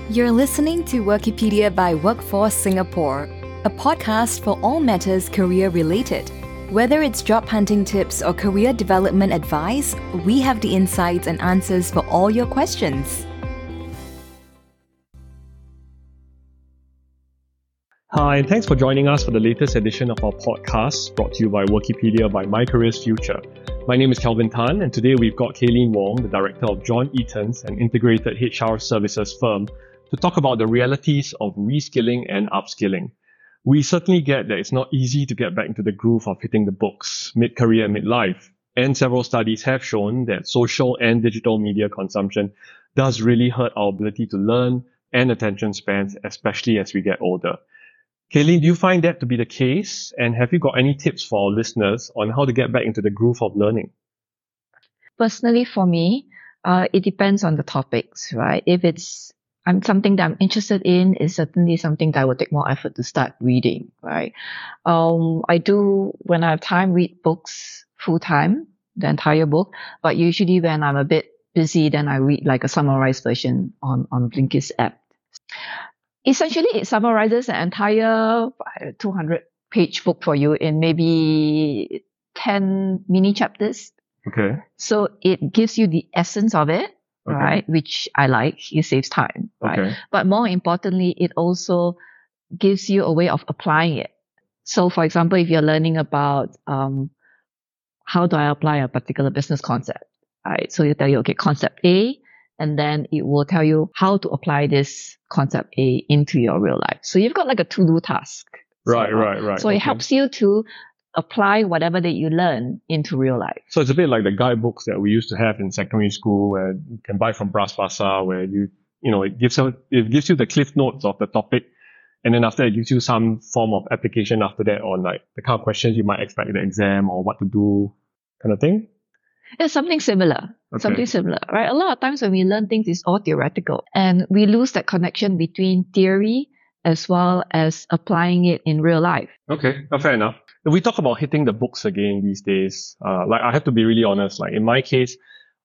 You're listening to Wikipedia by Workforce Singapore, a podcast for all matters career related. Whether it's job hunting tips or career development advice, we have the insights and answers for all your questions. Hi, and thanks for joining us for the latest edition of our podcast brought to you by Wikipedia by My Careers Future. My name is Kelvin Tan, and today we've got Kayleen Wong, the director of John Eaton's, an integrated HR services firm, to talk about the realities of reskilling and upskilling. We certainly get that it's not easy to get back into the groove of hitting the books mid-career and mid-life, and several studies have shown that social and digital media consumption does really hurt our ability to learn and attention spans, especially as we get older. Kayleen, do you find that to be the case? And have you got any tips for our listeners on how to get back into the groove of learning? Personally, for me, it depends on the topics, right? If it's something that I'm interested in, is certainly something that I would take more effort to start reading, right? I do, when I have time, read books full time, the entire book. But usually when I'm a bit busy, then I read like a summarized version on Blinkist app. Essentially, it summarizes an entire 200-page book for you in maybe 10 mini chapters. Okay. So it gives you the essence of it, Okay. right? Which I like. It saves time, right? Okay. But more importantly, it also gives you a way of applying it. So, for example, if you're learning about how do I apply a particular business concept, right? So you tell you, okay, concept A, and then it will tell you how to apply this concept A into your real life. So you've got like a to-do task. Right. So it helps you to apply whatever that you learn into real life. So it's a bit like the guidebooks that we used to have in secondary school, where you can buy from Bras Basah, where it gives you the cliff notes of the topic, and then after it gives you some form of application after that on like the kind of questions you might expect in the exam or what to do, kind of thing. It's something similar. Okay. Something similar, right? A lot of times when we learn things, it's all theoretical, and we lose that connection between theory as well as applying it in real life. Okay, fair enough. If we talk about hitting the books again these days, like I have to be really honest, like in my case,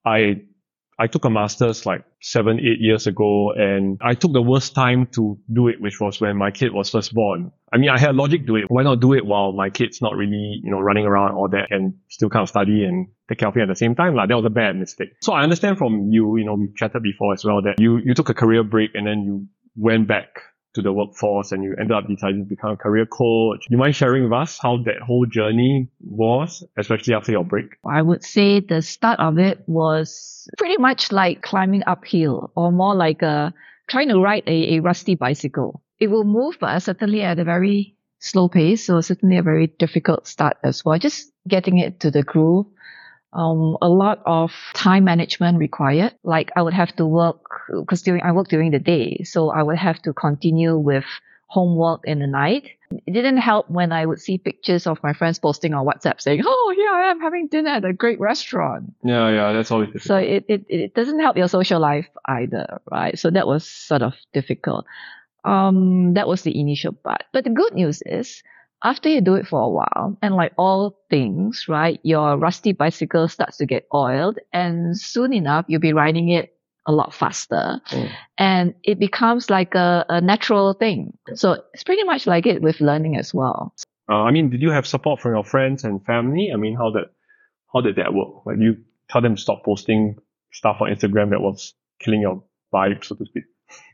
I took a master's like 7-8 years ago, and I took the worst time to do it, which was when my kid was first born. I mean, I had logic to it. Why not do it while my kid's not really, running around all that and still kind of study and take care of him at the same time? Like, that was a bad mistake. So I understand from you, we've chatted before as well, that you took a career break and then you went back to the workforce and you ended up deciding to become a career coach. Do you mind sharing with us how that whole journey was, especially after your break? I would say the start of it was pretty much like climbing uphill, or more like trying to ride a rusty bicycle. It will move, but certainly at a very slow pace. So certainly a very difficult start as well. Just getting it to the groove. A lot of time management required. Like I would have to work, because I work during the day, so I would have to continue with homework in the night. It didn't help when I would see pictures of my friends posting on WhatsApp saying, "Oh, here I am having dinner at a great restaurant." Yeah, that's always difficult. So it doesn't help your social life either, right? So that was sort of difficult. That was the initial part. But the good news is, after you do it for a while, and like all things, right, your rusty bicycle starts to get oiled, and soon enough, you'll be riding it a lot faster. And it becomes like a natural thing. So it's pretty much like it with learning as well. Did you have support from your friends and family? I mean, how did that work? Like, you tell them to stop posting stuff on Instagram that was killing your vibe, so to speak?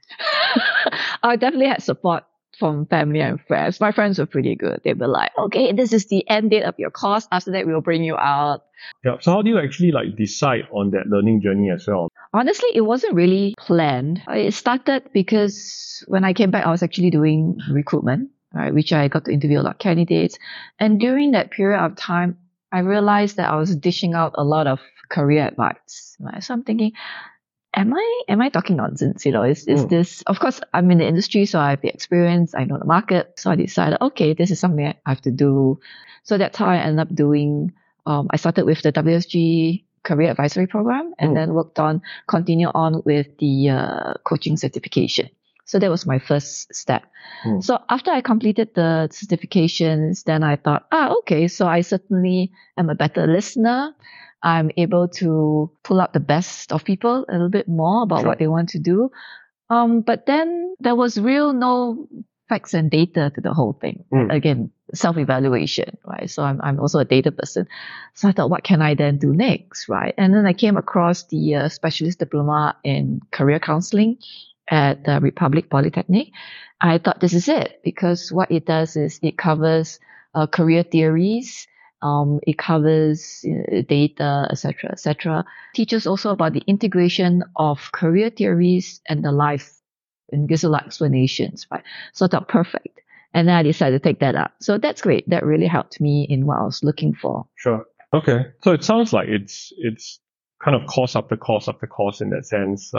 I definitely had support from family and friends. My friends were pretty good. They were like, okay, this is the end date of your course. After that, we'll bring you out. Yeah. So how do you actually decide on that learning journey as well? Honestly, it wasn't really planned. It started because when I came back, I was actually doing recruitment, right, which I got to interview a lot of candidates. And during that period of time, I realized that I was dishing out a lot of career advice. Right? So I'm thinking, am I talking nonsense? Is this, of course, I'm in the industry, so I have the experience, I know the market. So I decided, okay, this is something I have to do. So that's how I ended up doing, I started with the WSG Career Advisory Program, and then continue on with the coaching certification. So that was my first step. So after I completed the certifications, then I thought, okay, so I certainly am a better listener. I'm able to pull out the best of people a little bit more about what they want to do. But then there was no facts and data to the whole thing. Again, self-evaluation, right? So I'm also a data person. So I thought, what can I then do next, right? And then I came across the specialist diploma in career counseling at the Republic Polytechnic. I thought this is it, because what it does is it covers career theories, it covers data, etc., etc. Teaches also about the integration of career theories and the life, and gives a lot of explanations, right? So I thought, perfect. And then I decided to take that up. So that's great. That really helped me in what I was looking for. Sure. Okay. So it sounds like it's kind of course after course after course in that sense.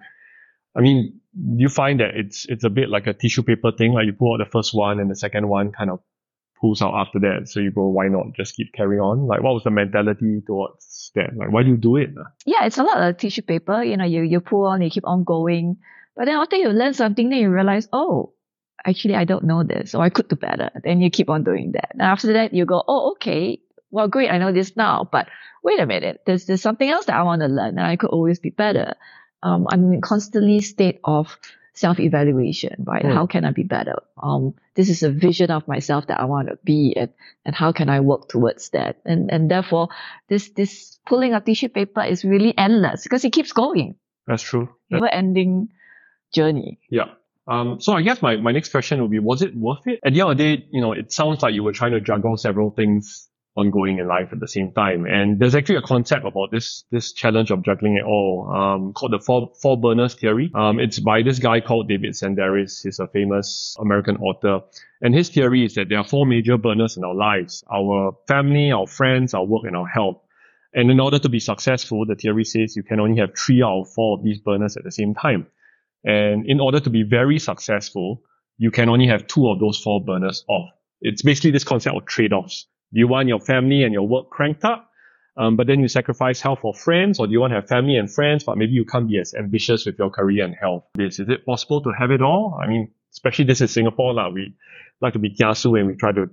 I mean, do you find that it's a bit like a tissue paper thing? Like you pull out the first one and the second one kind of pulls out after that. So you go, why not just keep carrying on? Like, what was the mentality towards that? Like, why do you do it? Yeah, it's a lot of tissue paper. You pull on, you keep on going. But then after you learn something, then you realize, oh, actually, I don't know this, or I could do better. Then you keep on doing that. And after that, you go, oh, okay, well, great, I know this now. But wait a minute, there's something else that I want to learn, and I could always be better. I'm in constantly state of self-evaluation, right? How can I be better? This is a vision of myself that I want to be, and how can I work towards that? And therefore, this pulling of tissue paper is really endless because it keeps going. That's true. Never-ending journey. Yeah. So I guess my next question would be, was it worth it? At the end of the day, it sounds like you were trying to juggle several things ongoing in life at the same time. And there's actually a concept about this challenge of juggling it all, called the four burners theory. It's by this guy called David Sedaris. He's a famous American author. And his theory is that there are four major burners in our lives: our family, our friends, our work, and our health. And in order to be successful, the theory says you can only have 3 out of 4 of these burners at the same time. And in order to be very successful, you can only have 2 of those 4 burners off. It's basically this concept of trade-offs. Do you want your family and your work cranked up, but then you sacrifice health or friends? Or do you want to have family and friends, but maybe you can't be as ambitious with your career and health? Is it possible to have it all? I mean, especially this is Singapore, we like to be kiasu and we try to,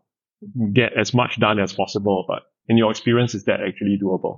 get as much done as possible. But in your experience, is that actually doable?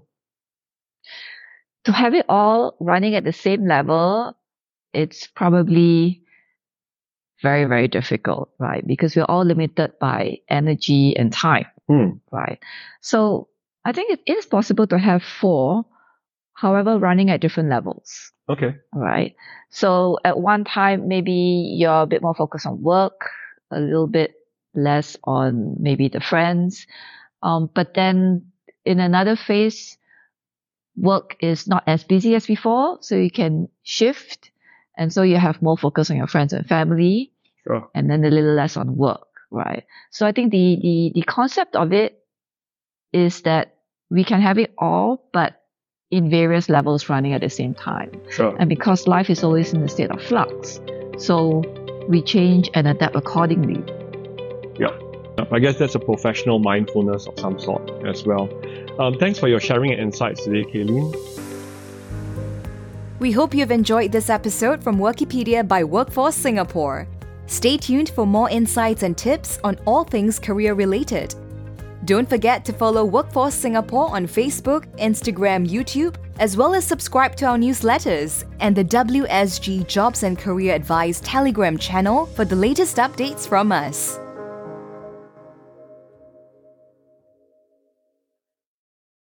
To have it all running at the same level, it's probably very, very difficult, right? Because we're all limited by energy and time, right? So I think it is possible to have 4, however, running at different levels. Okay. Right. So at one time, maybe you're a bit more focused on work, a little bit less on maybe the friends. But then in another phase, work is not as busy as before, so you can shift. And so you have more focus on your friends and family, sure, and then a little less on work, right? So I think the concept of it is that we can have it all, but in various levels running at the same time. Sure. And because life is always in a state of flux, so we change and adapt accordingly. Yeah. I guess that's a professional mindfulness of some sort as well. Thanks for your sharing and insights today, Kaylene. We hope you've enjoyed this episode from Workipedia by Workforce Singapore. Stay tuned for more insights and tips on all things career-related. Don't forget to follow Workforce Singapore on Facebook, Instagram, YouTube, as well as subscribe to our newsletters and the WSG Jobs and Career Advice Telegram channel for the latest updates from us.